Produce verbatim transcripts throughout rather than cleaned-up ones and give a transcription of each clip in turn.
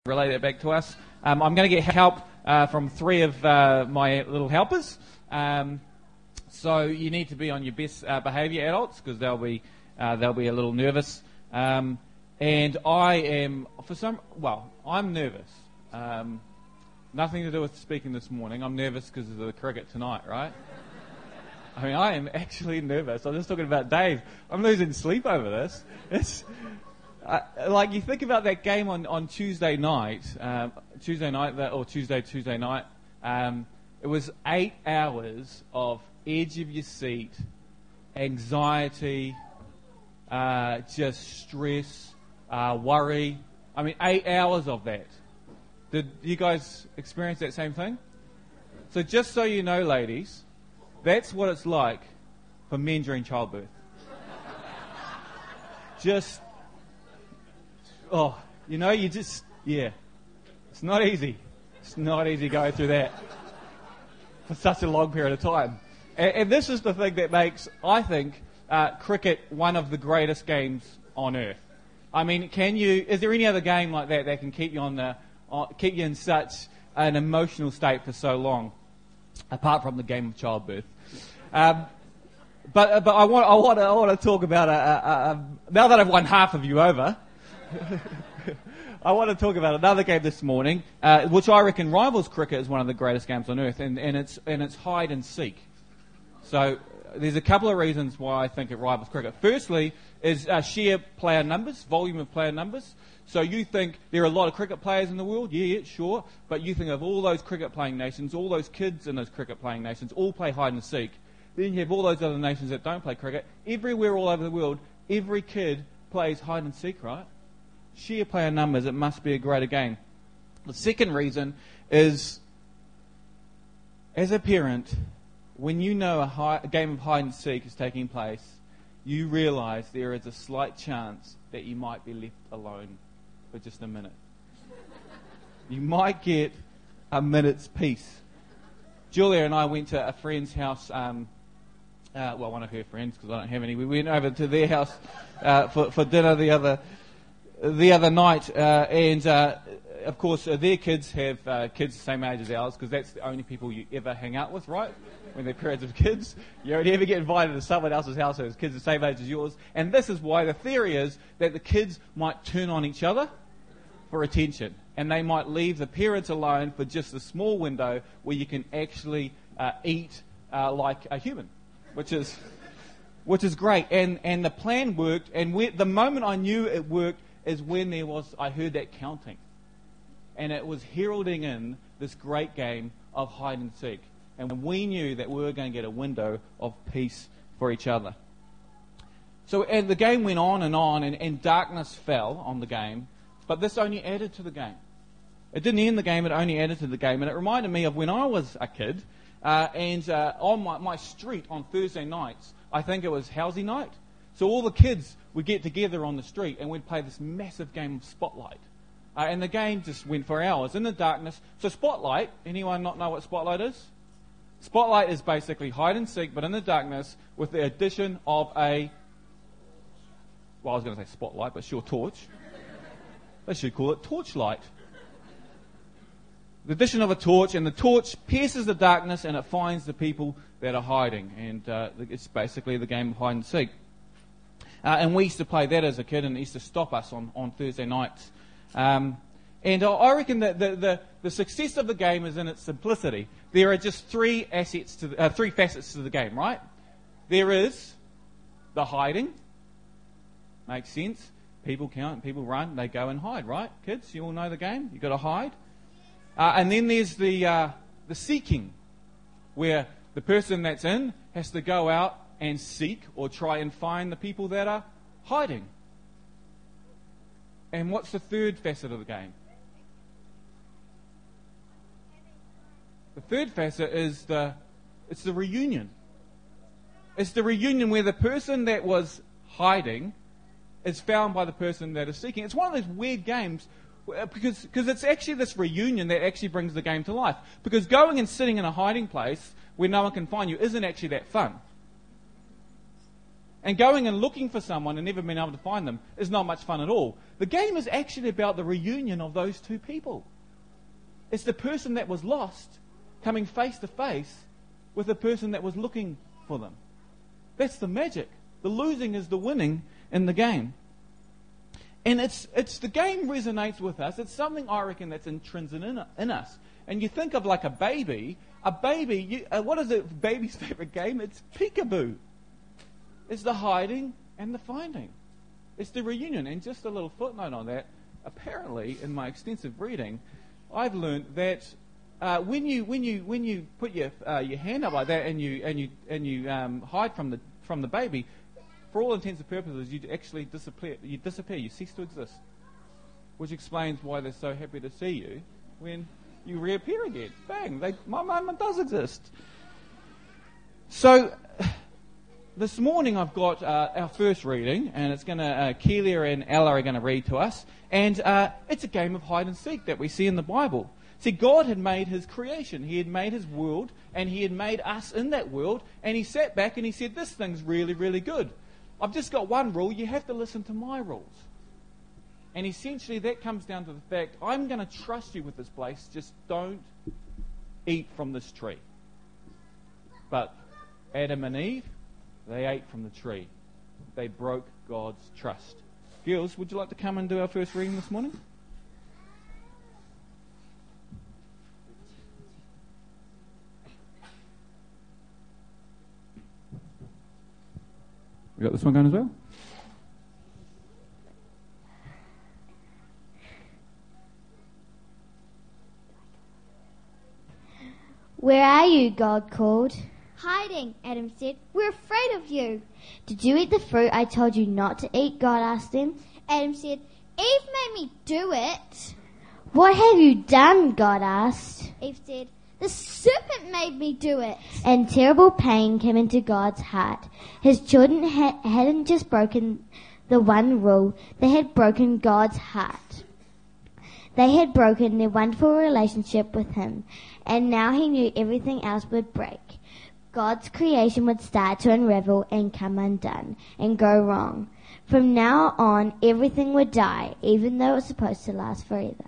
relay that back to us. Um, I'm going to get help uh, from three of uh, my little helpers. Um, so you need to be on your best uh, behaviour, adults, because they'll be uh, they'll be a little nervous. Um, and I am for some well, I'm nervous. Um, nothing to do with speaking this morning. I'm nervous because of the cricket tonight, right? I mean, I am actually nervous. I'm just talking about Dave. I'm losing sleep over this. It's uh, like you think about that game on, on Tuesday night, um, Tuesday night that, or Tuesday, Tuesday night. Um, it was eight hours of edge of your seat, anxiety, uh, just stress, uh, worry. I mean, eight hours of that. Did you guys experience that same thing? So just so you know, ladies, that's what it's like for men during childbirth. Just, oh, you know, you just, yeah. It's not easy. It's not easy going through that for such a long period of time. And, and this is the thing that makes, I think, uh, cricket one of the greatest games on earth. I mean, can you, is there any other game like that that can keep you on the, uh, keep you in such an emotional state for so long, apart from the game of childbirth? Um, but but I want I want to, I want to talk about a, a, a, now that I've won half of you over. I want to talk about another game this morning, uh, which I reckon rivals cricket as one of the greatest games on earth, and, and it's and it's hide and seek. So there's a couple of reasons why I think it rivals cricket. Firstly, is uh, sheer player numbers, volume of player numbers. So you think there are a lot of cricket players in the world? Yeah, yeah, sure. But you think of all those cricket playing nations, all those kids in those cricket playing nations, all play hide and seek. Then you have all those other nations that don't play cricket. Everywhere all over the world, every kid plays hide and seek, right? Sheer player numbers, it must be a greater game. The second reason is, as a parent, when you know a, high, a game of hide and seek is taking place, you realise there is a slight chance that you might be left alone for just a minute. You might get a minute's peace. Julia and I went to a friend's house, um, uh, well, one of her friends, because I don't have any. We went over to their house uh, for, for dinner the other the other night, uh, and uh, of course uh, their kids have uh, kids the same age as ours, because that's the only people you ever hang out with, right? When they're parents of kids, you don't ever get invited to someone else's house who has kids the same age as yours. And this is why the theory is that the kids might turn on each other for attention, and they might leave the parents alone for just a small window where you can actually uh, eat uh, like a human, which is which is great. And and the plan worked, and we, the moment I knew it worked is when there was I heard that counting, and it was heralding in this great game of hide and seek, and we knew that we were going to get a window of peace for each other. So and the game went on and on, and, and darkness fell on the game. But this only added to the game. It didn't end the game, it only added to the game. And it reminded me of when I was a kid, uh, and uh, on my, my street on Thursday nights, I think it was Housey night. So all the kids would get together on the street and we'd play this massive game of Spotlight. Uh, and the game just went for hours in the darkness. So Spotlight, anyone not know what Spotlight is? Spotlight is basically hide and seek, but in the darkness with the addition of a, well, I was going to say spotlight, but sure, torch. They should call it torchlight. The addition of a torch, and the torch pierces the darkness and it finds the people that are hiding. And uh, it's basically the game of hide and seek. Uh, and we used to play that as a kid, and it used to stop us on, on Thursday nights. Um, and I reckon that the, the, the success of the game is in its simplicity. There are just three assets to the, uh, three facets to the game, right? There is the hiding. Makes sense. People count, people run, they go and hide, right? Kids, you all know the game. You've got to hide. Uh, and then there's the uh, the seeking, where the person that's in has to go out and seek or try and find the people that are hiding. And what's the third facet of the game? The third facet is the it's the reunion. It's the reunion where the person that was hiding is found by the person that is seeking. It's one of those weird games because because it's actually this reunion that actually brings the game to life. Because going and sitting in a hiding place where no one can find you isn't actually that fun. And going and looking for someone and never being able to find them is not much fun at all. The game is actually about the reunion of those two people. It's the person that was lost coming face to face with the person that was looking for them. That's the magic. The losing is the winning in the game. And it's it's the game resonates with us. It's something, I reckon, that's intrinsic in, in us. And you think of like a baby. A baby, you, uh, what is a baby's favourite game? It's peekaboo. It's the hiding and the finding. It's the reunion. And just a little footnote on that. Apparently, in my extensive reading, I've learned that uh, when you when you when you put your uh, your hand up like that and you and you and you um, hide from the from the baby, for all intents and purposes, you actually disappear. You disappear. You cease to exist. Which explains why they're so happy to see you when you reappear again. Bang! They, my moment does exist. So this morning I've got uh, our first reading, and it's going to uh, Keelia and Ella are going to read to us, and uh, it's a game of hide and seek that we see in the Bible. See, God had made His creation. He had made His world, and He had made us in that world, and He sat back and He said, "This thing's really, really good. I've just got one rule. You have to listen to my rules." And essentially that comes down to the fact, I'm going to trust you with this place. Just don't eat from this tree. But Adam and Eve, they ate from the tree. They broke God's trust. Girls, would you like to come and do our first reading this morning? We got this one going as well? "Where are you?" God called. "Hiding," Adam said. "We're afraid of you." "Did you eat the fruit I told you not to eat?" God asked him. Adam said, "Eve made me do it." "What have you done?" God asked. Eve said, "The serpent made me do it." And terrible pain came into God's heart. His children ha- hadn't just broken the one rule, they had broken God's heart. They had broken their wonderful relationship with Him, and now He knew everything else would break. God's creation would start to unravel and come undone and go wrong. From now on, everything would die, even though it was supposed to last forever.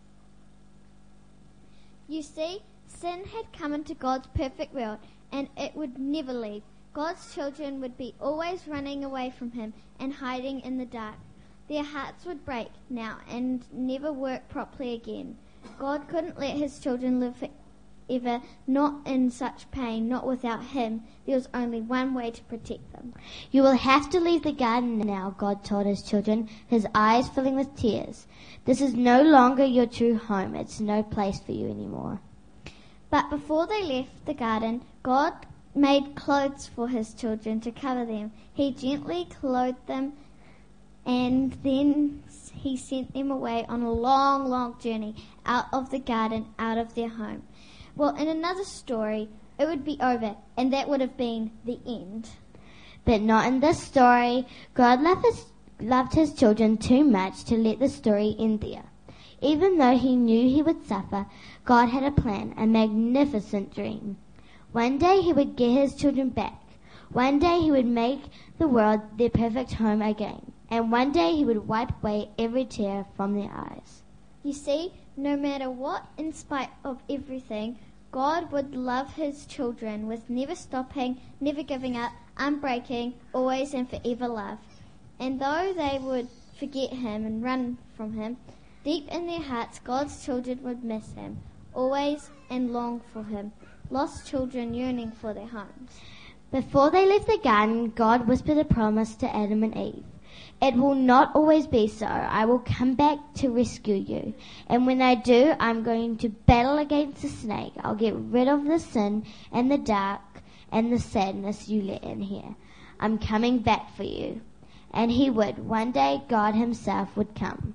You see, sin had come into God's perfect world, and it would never leave. God's children would be always running away from Him and hiding in the dark. Their hearts would break now and never work properly again. God couldn't let His children live forever, not in such pain, not without Him. There was only one way to protect them. "You will have to leave the garden now," God told His children, His eyes filling with tears. "This is no longer your true home. It's no place for you anymore." But before they left the garden, God made clothes for His children to cover them. He gently clothed them, and then He sent them away on a long, long journey out of the garden, out of their home. Well, in another story, it would be over, and that would have been the end. But not in this story. God loved his, loved his children too much to let the story end there. Even though He knew he would suffer, God had a plan, a magnificent dream. One day He would get His children back. One day He would make the world their perfect home again. And one day He would wipe away every tear from their eyes. You see, no matter what, in spite of everything, God would love His children with never stopping, never giving up, unbreaking, always and forever love. And though they would forget Him and run from Him, deep in their hearts God's children would miss Him, always, and long for Him, lost children yearning for their homes. Before they left the garden, God whispered a promise to Adam and Eve. "It will not always be so. I will come back to rescue you. And when I do, I'm going to battle against the snake. I'll get rid of the sin and the dark and the sadness you let in here. I'm coming back for you." And He would. One day, God Himself would come.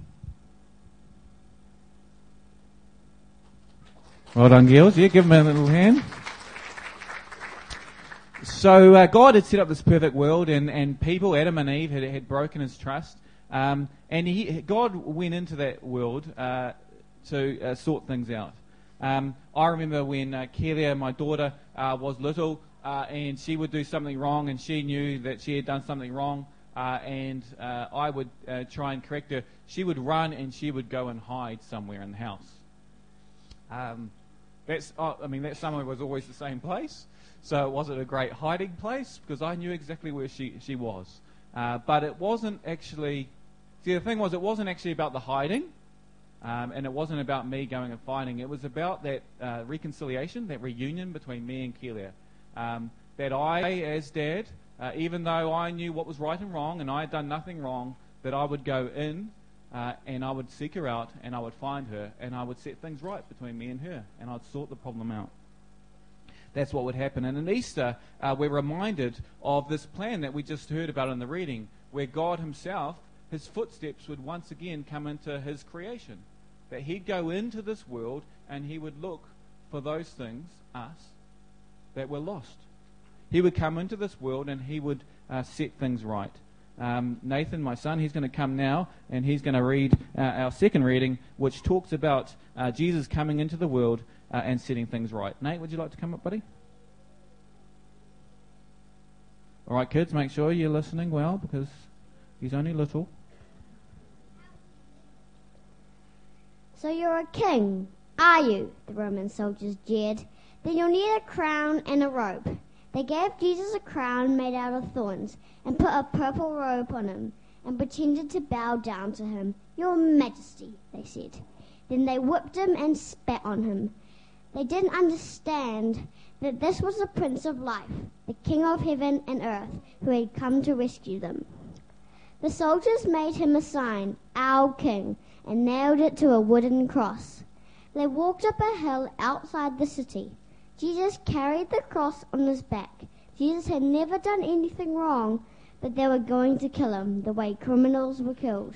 Well done, girls. Yeah, give them a little hand. So uh, God had set up this perfect world, and, and people, Adam and Eve, had, had broken His trust. Um, and he, God went into that world uh, to uh, sort things out. Um, I remember when uh, Kelia, my daughter, uh, was little, uh, and she would do something wrong, and she knew that she had done something wrong, uh, and uh, I would uh, try and correct her, she would run and she would go and hide somewhere in the house. Um, that's, oh, I mean, that somewhere was always the same place, so it wasn't a great hiding place, because I knew exactly where she, she was. Uh, but it wasn't actually, see, the thing was, it wasn't actually about the hiding, um, and it wasn't about me going and finding. It was about that uh, reconciliation, that reunion between me and Kelia. Um, that I, as dad, uh, even though I knew what was right and wrong, and I had done nothing wrong, that I would go in uh, and I would seek her out, and I would find her, and I would set things right between me and her, and I'd sort the problem out. That's what would happen. And in Easter, uh, we're reminded of this plan that we just heard about in the reading, where God himself, his footsteps would once again come into his creation. That he'd go into this world and he would look for those things, us, that were lost. He would come into this world and he would uh, set things right. Um, Nathan, my son, he's going to come now and he's going to read uh, our second reading, which talks about uh, Jesus coming into the world Uh, and setting things right. Nate, would you like to come up, buddy? All right, kids, make sure you're listening well, because he's only little. So you're a king, are you? The Roman soldiers jeered. Then you'll need a crown and a robe. They gave Jesus a crown made out of thorns and put a purple robe on him and pretended to bow down to him. Your Majesty, they said. Then they whipped him and spat on him. They didn't understand that this was the Prince of Life, the King of heaven and earth, who had come to rescue them. The soldiers made him a sign, our King, and nailed it to a wooden cross. They walked up a hill outside the city. Jesus carried the cross on his back. Jesus had never done anything wrong, but they were going to kill him the way criminals were killed.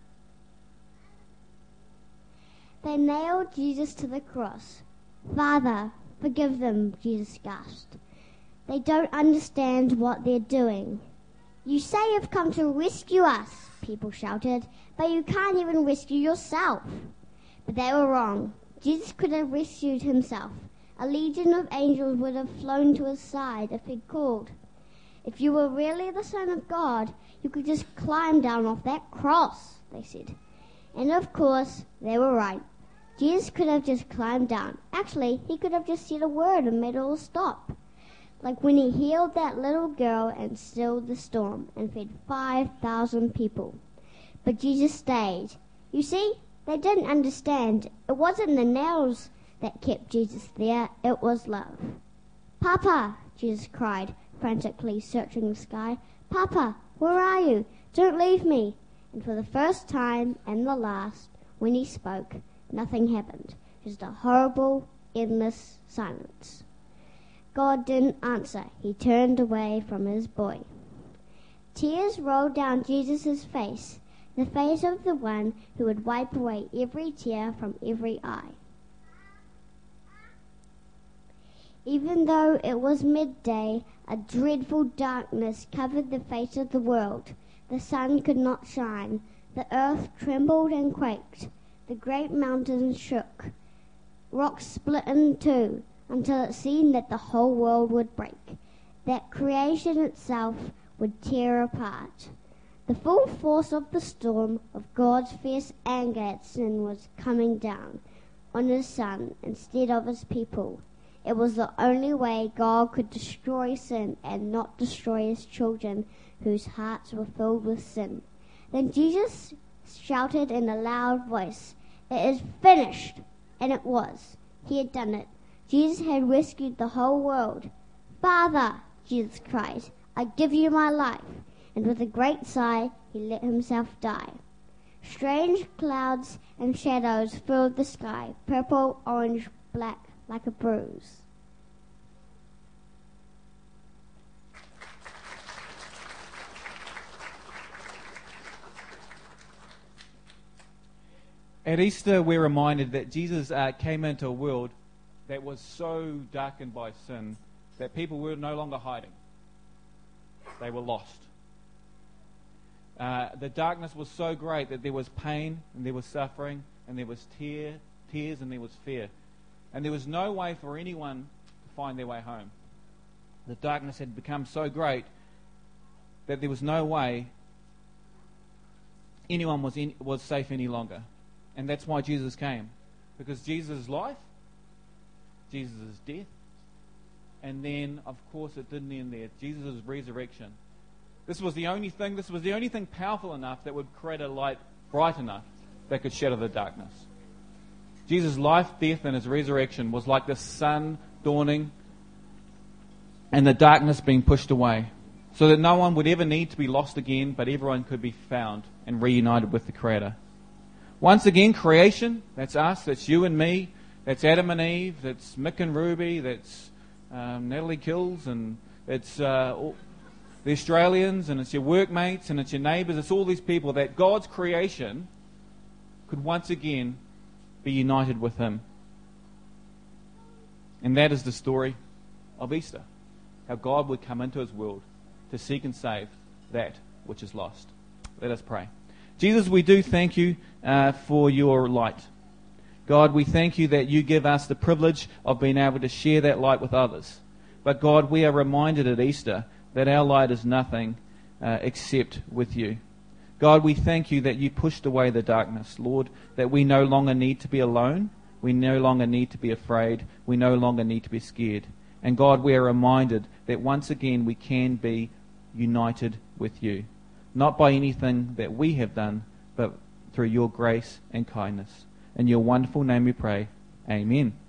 They nailed Jesus to the cross. Father, forgive them, Jesus gasped. They don't understand what they're doing. You say you've come to rescue us, people shouted, but you can't even rescue yourself. But they were wrong. Jesus could have rescued himself. A legion of angels would have flown to his side if he'd called. If you were really the Son of God, you could just climb down off that cross, they said. And of course, they were right. Jesus could have just climbed down. Actually, he could have just said a word and made it all stop. Like when he healed that little girl and stilled the storm and fed five thousand people. But Jesus stayed. You see, they didn't understand. It wasn't the nails that kept Jesus there. It was love. Papa, Jesus cried, frantically searching the sky. Papa, where are you? Don't leave me. And for the first time and the last, when he spoke, nothing happened, just a horrible, endless silence. God didn't answer. He turned away from his boy. Tears rolled down Jesus' face, the face of the one who would wipe away every tear from every eye. Even though it was midday, a dreadful darkness covered the face of the world. The sun could not shine. The earth trembled and quaked. The great mountains shook. Rocks split in two until it seemed that the whole world would break, that creation itself would tear apart. The full force of the storm of God's fierce anger at sin was coming down on his Son instead of his people. It was the only way God could destroy sin and not destroy his children whose hearts were filled with sin. Then Jesus shouted in a loud voice, "It is finished!" And it was. He had done it. Jesus had rescued the whole world. "Father," Jesus cried, "I give you my life." And with a great sigh, he let himself die. Strange clouds and shadows filled the sky, purple, orange, black, like a bruise. At Easter, we're reminded that Jesus uh, came into a world that was so darkened by sin that people were no longer hiding. They were lost. Uh, the darkness was so great that there was pain and there was suffering and there was tear, tears and there was fear. And there was no way for anyone to find their way home. The darkness had become so great that there was no way anyone was in, was safe any longer. And that's why Jesus came. Because Jesus' life, Jesus' death, and then, of course, it didn't end there. Jesus' resurrection. This was the only thing, this was the only thing powerful enough that would create a light bright enough that could shatter the darkness. Jesus' life, death, and his resurrection was like the sun dawning and the darkness being pushed away, so that no one would ever need to be lost again, but everyone could be found and reunited with the Creator. Once again, creation, that's us, that's you and me, that's Adam and Eve, that's Mick and Ruby, that's um, Natalie Kills, and it's uh, all, the Australians, and it's your workmates, and it's your neighbours, it's all these people that God's creation could once again be united with Him. And that is the story of Easter. How God would come into His world to seek and save that which is lost. Let us pray. Jesus, we do thank you uh, for your light. God, we thank you that you give us the privilege of being able to share that light with others. But God, we are reminded at Easter that our light is nothing uh, except with you. God, we thank you that you pushed away the darkness, Lord, that we no longer need to be alone. We no longer need to be afraid. We no longer need to be scared. And God, we are reminded that once again we can be united with you. Not by anything that we have done, but through your grace and kindness. In your wonderful name we pray. Amen.